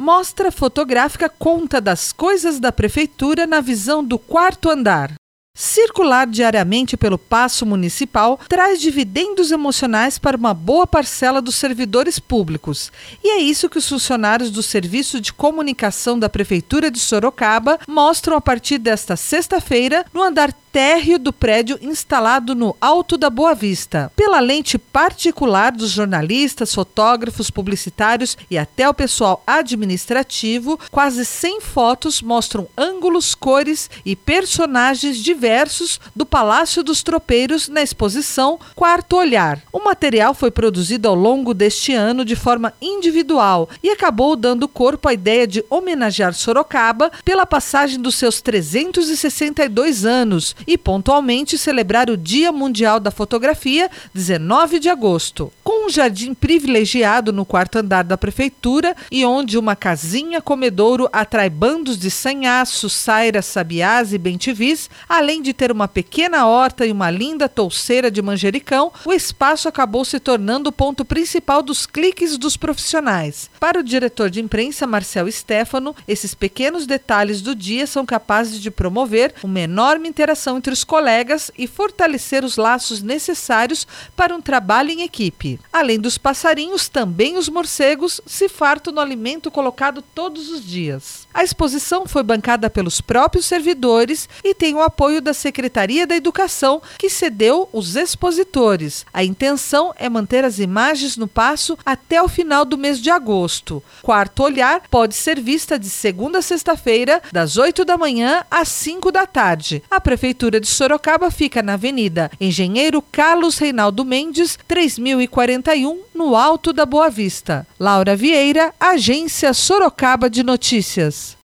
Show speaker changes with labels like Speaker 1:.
Speaker 1: Mostra fotográfica conta das coisas da prefeitura na visão do quarto andar. Circular diariamente pelo Paço Municipal traz dividendos emocionais para uma boa parcela dos servidores públicos. E é isso que os funcionários do Serviço de Comunicação da Prefeitura de Sorocaba mostram a partir desta sexta-feira no andar térreo do prédio instalado no Alto da Boa Vista. Pela lente particular dos jornalistas, fotógrafos, publicitários e até o pessoal administrativo, quase 100 fotos mostram ângulos, cores e personagens diversos do Palácio dos Tropeiros na exposição Quarto Olhar. O material foi produzido ao longo deste ano de forma individual e acabou dando corpo à ideia de homenagear Sorocaba pela passagem dos seus 362 anos e pontualmente celebrar o Dia Mundial da Fotografia, 19 de agosto. Com um jardim privilegiado no quarto andar da prefeitura e onde uma casinha comedouro atrai bandos de sanhaços, sairas, sabiás e bentivis, além de ter uma pequena horta e uma linda touceira de manjericão, o espaço acabou se tornando o ponto principal dos cliques dos profissionais. Para o diretor de imprensa, Marcel Stefano, esses pequenos detalhes do dia são capazes de promover uma enorme interação entre os colegas e fortalecer os laços necessários para um trabalho em equipe. Além dos passarinhos, também os morcegos se fartam no alimento colocado todos os dias. A exposição foi bancada pelos próprios servidores e tem o apoio da Secretaria da Educação, que cedeu os expositores. A intenção é manter as imagens no paço até o final do mês de agosto. Quarto Olhar pode ser vista de segunda a sexta-feira, das 8 da manhã às 5 da tarde. A Prefeitura de Sorocaba fica na Avenida Engenheiro Carlos Reinaldo Mendes, 3041, no Alto da Boa Vista. Laura Vieira, Agência Sorocaba de Notícias.